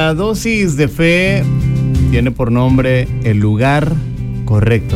Nuestra dosis de fe tiene por nombre El lugar correcto.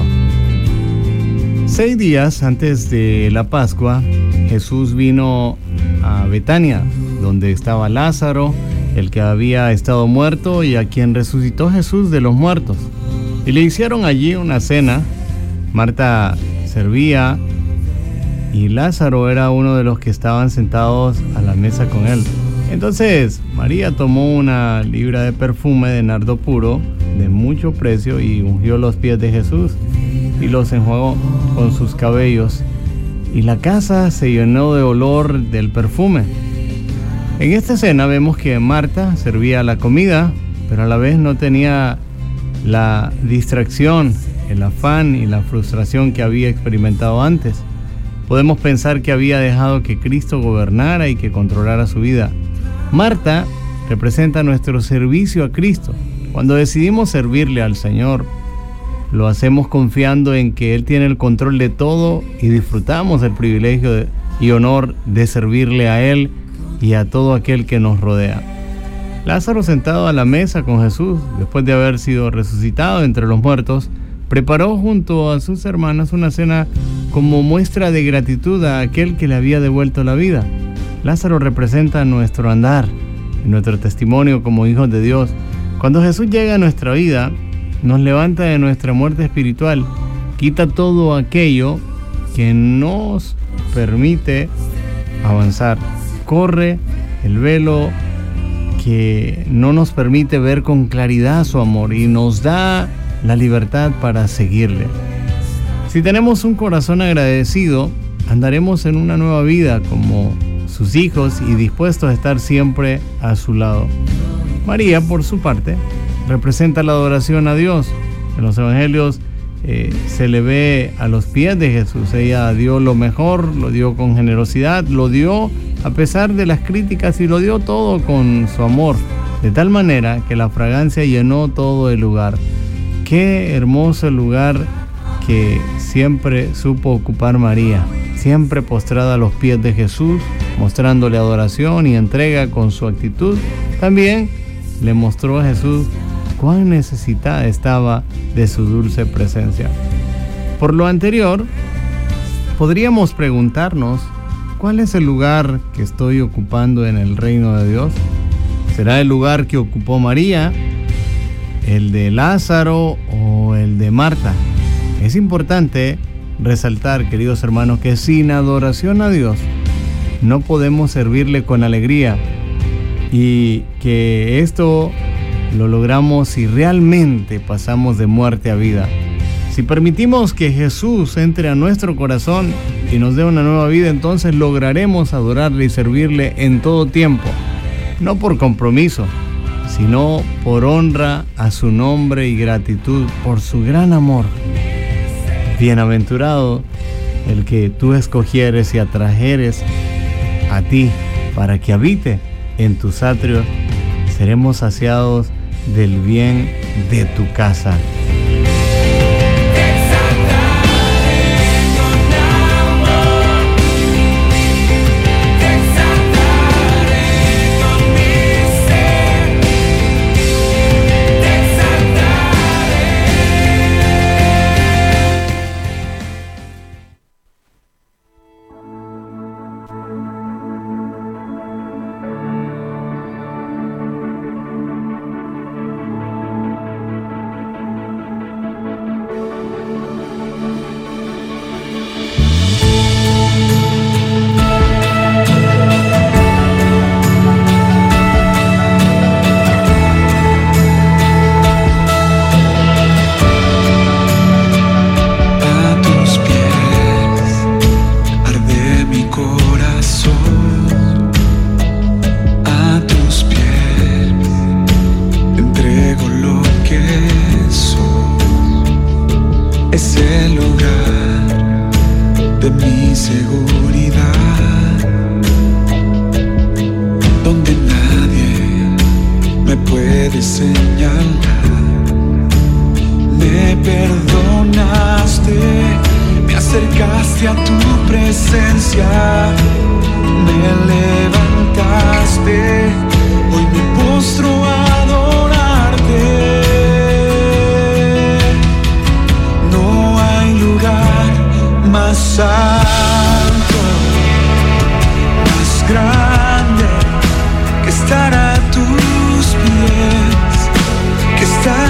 6 días antes de la Pascua, Jesús vino a Betania, donde estaba Lázaro, el que había estado muerto y a quien resucitó Jesús de los muertos. Y le hicieron allí una cena. Marta servía y Lázaro era uno de los que estaban sentados a la mesa con él. Entonces María tomó una libra de perfume de nardo puro de mucho precio y ungió los pies de Jesús y los enjuagó con sus cabellos, y la casa se llenó de olor del perfume. En esta escena vemos que Marta servía la comida, pero a la vez no tenía la distracción, el afán y la frustración que había experimentado antes. Podemos pensar que había dejado que Cristo gobernara y que controlara su vida. Marta representa nuestro servicio a Cristo. Cuando decidimos servirle al Señor, lo hacemos confiando en que Él tiene el control de todo y disfrutamos el privilegio y honor de servirle a Él y a todo aquel que nos rodea. Lázaro, sentado a la mesa con Jesús, después de haber sido resucitado entre los muertos, preparó junto a sus hermanas una cena como muestra de gratitud a aquel que le había devuelto la vida. Lázaro representa nuestro andar, nuestro testimonio como hijos de Dios. Cuando Jesús llega a nuestra vida, nos levanta de nuestra muerte espiritual, quita todo aquello que nos permite avanzar, corre el velo que no nos permite ver con claridad su amor y nos da la libertad para seguirle. Si tenemos un corazón agradecido, andaremos en una nueva vida como sus hijos y dispuestos a estar siempre a su lado. María, por su parte, representa la adoración a Dios. En los evangelios se le ve a los pies de Jesús. Ella dio lo mejor, lo dio con generosidad, lo dio a pesar de las críticas y lo dio todo con su amor, de tal manera que la fragancia llenó todo el lugar. Qué hermoso lugar que siempre supo ocupar María, siempre postrada a los pies de Jesús, mostrándole adoración y entrega con su actitud. También le mostró a Jesús cuán necesitada estaba de su dulce presencia. Por lo anterior, podríamos preguntarnos, ¿cuál es el lugar que estoy ocupando en el reino de Dios? ¿Será el lugar que ocupó María, el de Lázaro o el de Marta? Es importante resaltar, queridos hermanos, que sin adoración a Dios no podemos servirle con alegría, y que esto lo logramos si realmente pasamos de muerte a vida. Si permitimos que Jesús entre a nuestro corazón y nos dé una nueva vida, entonces lograremos adorarle y servirle en todo tiempo, no por compromiso, sino por honra a su nombre y gratitud por su gran amor. Bienaventurado el que tú escogieres y atrajeres a ti para que habite en tus atrios. Seremos saciados del bien de tu casa. Me levantaste, hoy me postro a adorar. Está